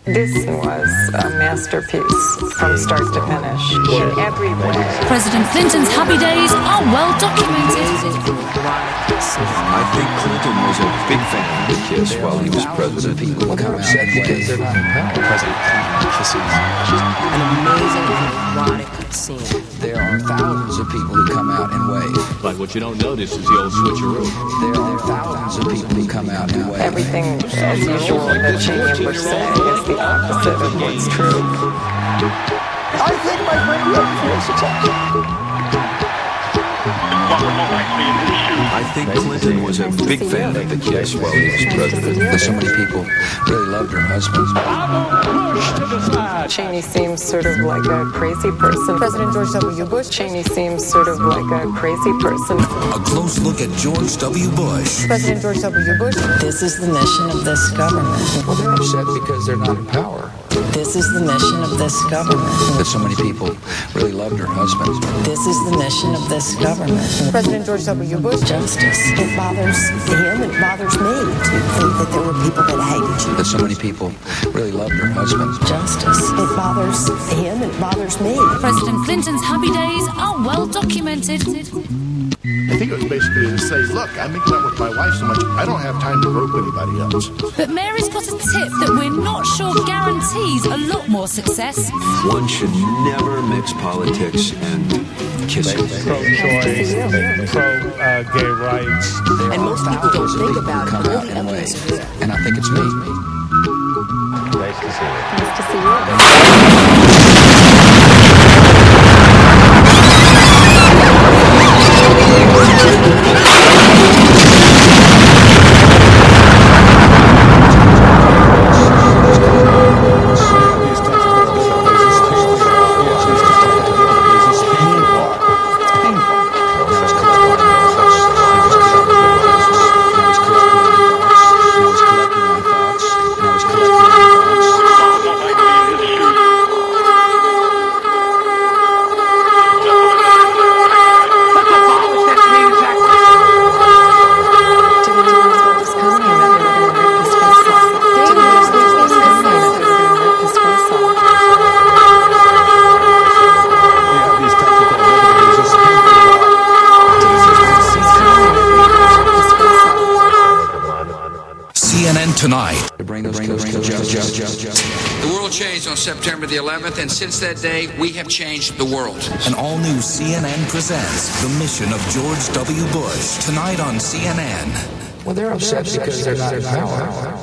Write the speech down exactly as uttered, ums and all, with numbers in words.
This was a masterpiece from start to finish in every way. President Clinton's happy days are well documented. I think Clinton was a big fan of the Kiss while he was president. People come upset because they're not in power. President Clinton kisses. An amazing erotic scene. There are thousands of people who come out and wave. But what you don't notice is the old switcheroo. There are thousands of people who come out and wave. Everything, as usual, that Cheney and Bush say is the opposite of what's true. I think my friend Yogi feels successful. I think Clinton was a big fan of the Kiss while he was president. But so many people really loved her husband. Cheney seems sort of like a crazy person. President George W. Bush. Cheney seems sort of like a crazy person. A close look at George W. Bush. President George W. Bush. This is the mission of this government. Well, they're upset because they're not in power. This is the mission of this government. That so many people really loved her husband. This is the mission of this government. President George W. Bush. Justice. It bothers him, it bothers me to think that there were people that hated you. That so many people really loved her husband. Justice. It bothers him, it bothers me. President Clinton's happy days are well documented. I think it was basically to say, look, I'm making out with my wife so much, I don't have time to rope anybody else. But Mary's got a tip that we're not sure guarantees a lot more success. One should never mix politics and kissing. Pro-choice, pro-gay uh, rights. And most people don't think about come out and wave. And I think it's me. Nice to see you. Nice to see you. Tonight. To bring those killers to justice. The world changed on September the eleventh, and since that day, we have changed the world. An all-new C N N presents The Mission of George W. Bush. Tonight on C N N. Well, they're upset because they're not in power.